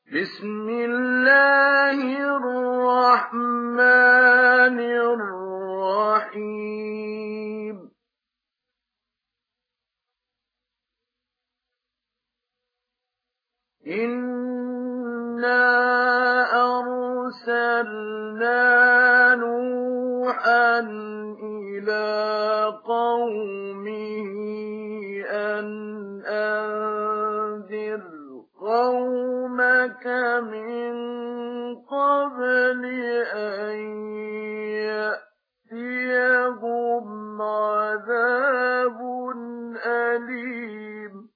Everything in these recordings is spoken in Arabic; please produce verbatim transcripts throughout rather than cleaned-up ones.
بسم الله الرحمن الرحيم إنا أرسلنا نوحا إلى قومه أن أنذر قومك من قبل أن يأتيهم عذاب أليم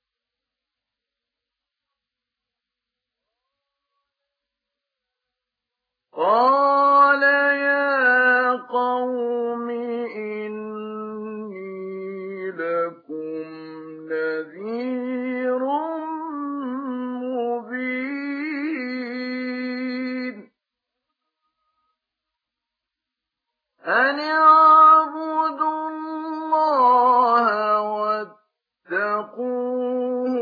قال يا قوم إني لكم نذير مبين أن اعبدوا الله واتقوه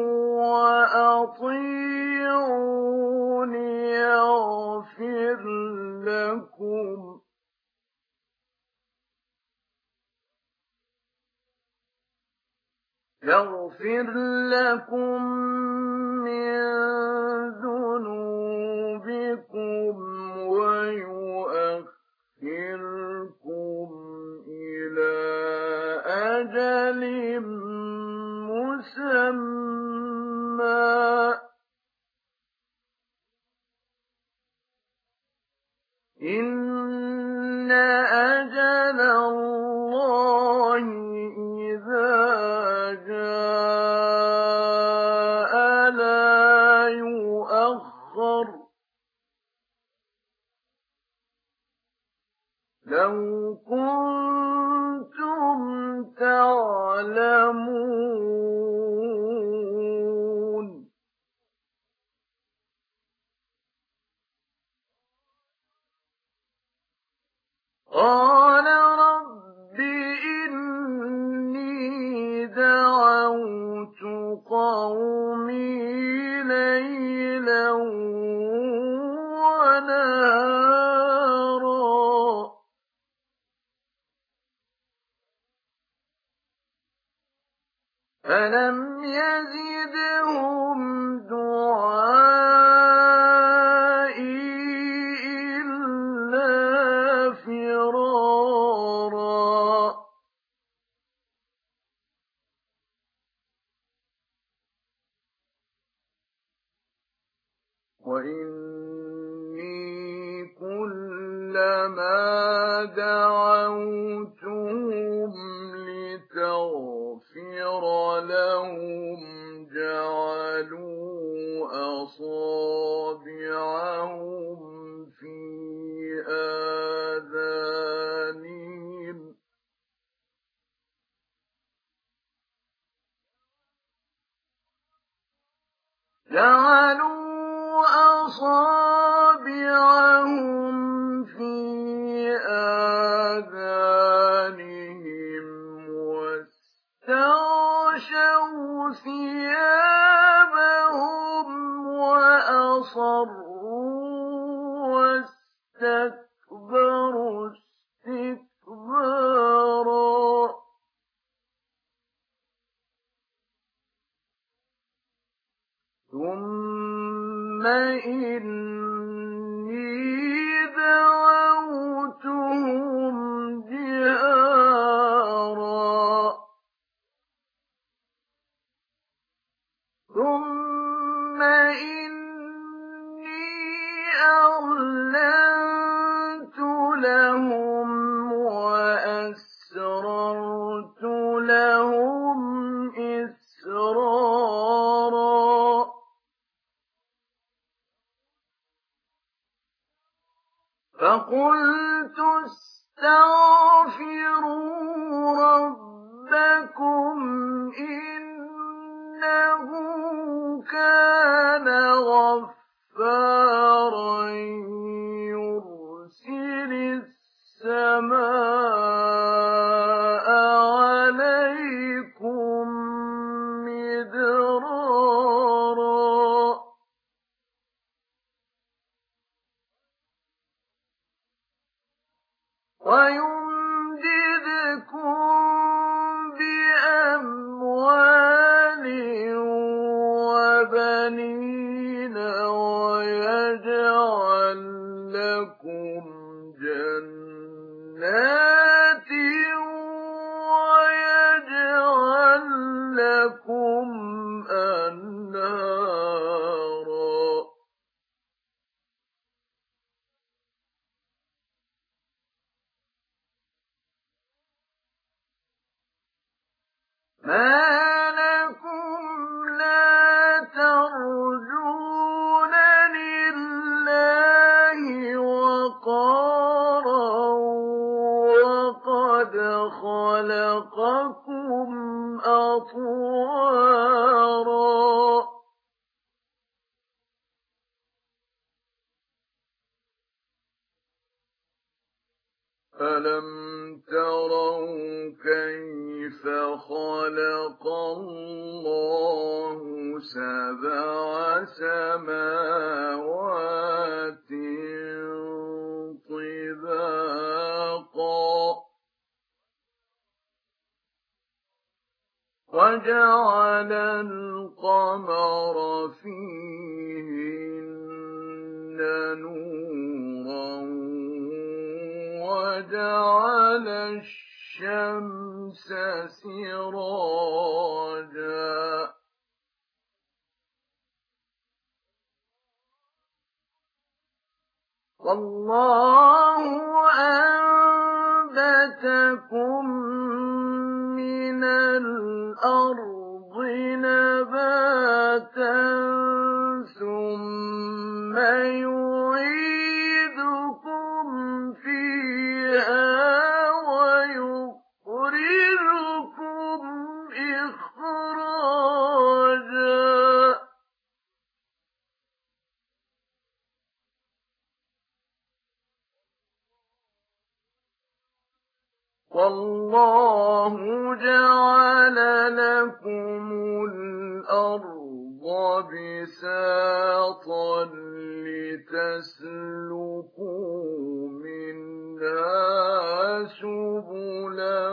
وأطيعون يغفر لكم يغفر لكم من ذنوبكم ويؤخركم إلى أجل مسمى إن أجل الله إذا جاء لا يؤخر لو كنتم تعلمون قال رب إني دعوت قومي ليلا ونهارا فلم يزدهم دعائي إلا فرارا وإني كلما دعوتهم لتغفر لهم جعلوا أصابعهم في آذانهم جعلوا أصابعهم في آذانهم واستغشوا ثيابهم وأصروا واستكبروا استكبارا ثم إني دعوتهم جهارا ثم إني أعلنت لهم وأسررت لهم إسرارا فقلت استغفروا ربكم إنه كان غفارا يرسل السماء عليكم مدرارا ويمددكم بأموال وبنين ويجعل لكم جنات ويجعل لكم أنهارا ما لكم لا ترجون لله وقارا وقد خلقكم أطوارا ألم تروا كيف خلق الله سبع سماوات طباقا وجعل القمر فيهن نورا وجعل الشمس سراجا والله أنبتكم من الأرض نباتا ثم يعيدكم فيها ويخرجكم إخراجا والله جعل لكم الأرض بساطا لتسلكوا منها سبلا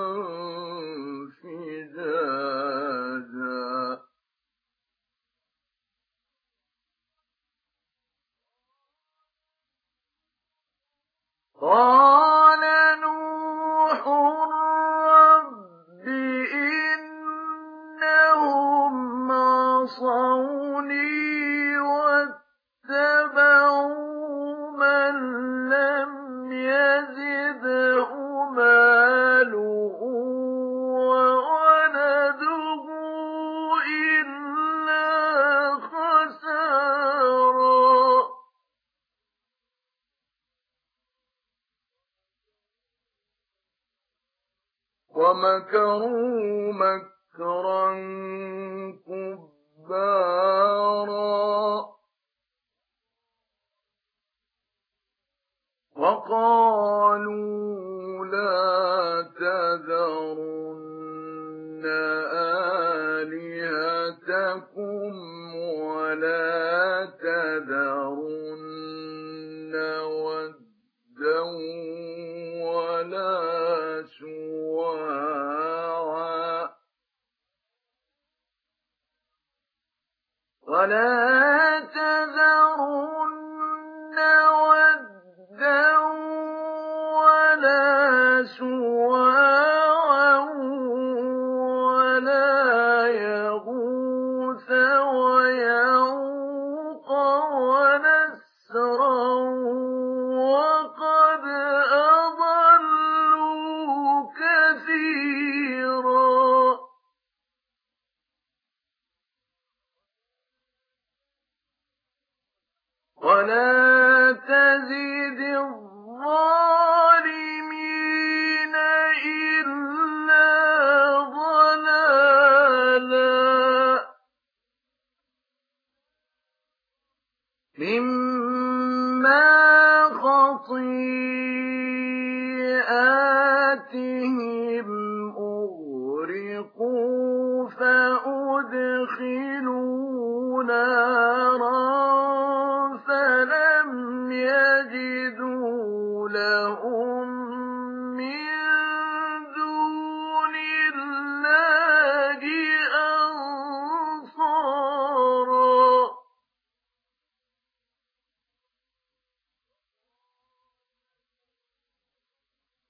فجاجا قال نوح رب إنهم عصوني واتبعوا من لم يزده ماله وولده إلا خسارا ومكروا مكرا كبارا وقالوا لا تذرن آلهتكم ولا تذرن ودا ولا سواعا ولا تذرن ودا ولا سواعا ولا يغوث ويعوق ونسرا وقد أضلوا كثيرا ولا تزد الظالمين إلا ضلالا مما خطيئاتهم أغرقوا فأدخلوا نارا فلم يجدوا لهم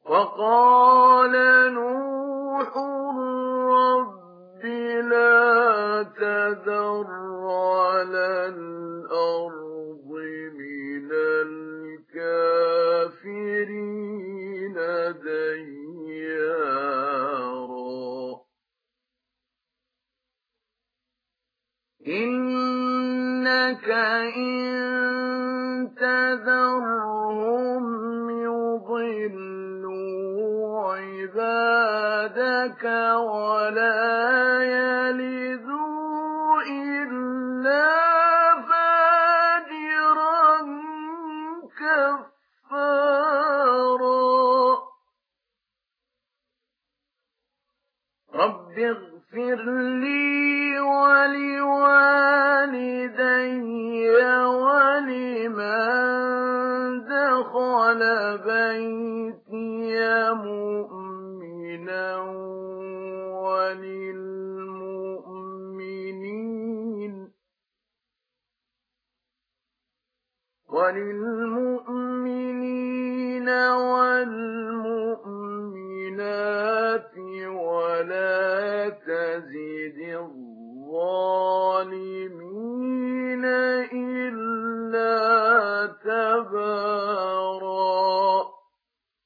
وقال نوح رب لا تذر على الأرض من الكافرين ديارا إنك إن تذرهم يضلوا عبادك ولا يلدوا إلا فاجرا كفارا رب اغفر لي ولوالدي ولمن دخل بيتي مؤمنا وللمؤمنين وللمؤمنين والمؤمنات